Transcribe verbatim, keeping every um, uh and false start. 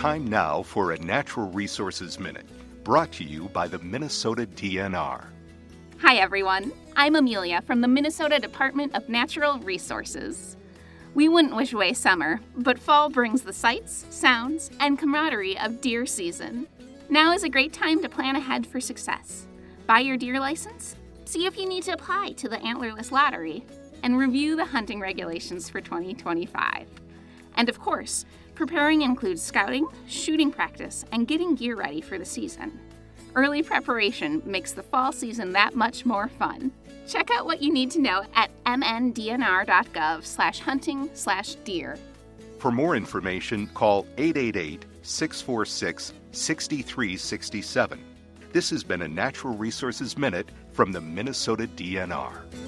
Time now for a Natural Resources Minute, brought to you by the Minnesota D N R. Hi everyone, I'm Amelia from the Minnesota Department of Natural Resources. We wouldn't wish away summer, but fall brings the sights, sounds, and camaraderie of deer season. Now is a great time to plan ahead for success. Buy your deer license, see if you need to apply to the Antlerless Lottery, and review the hunting regulations for twenty twenty-five. And of course, preparing includes scouting, shooting practice, and getting gear ready for the season. Early preparation makes the fall season that much more fun. Check out what you need to know at m n d n r dot gov slash hunting slash deer. For more information, call eight eight eight, six four six, six three six seven. This has been a Natural Resources Minute from the Minnesota D N R.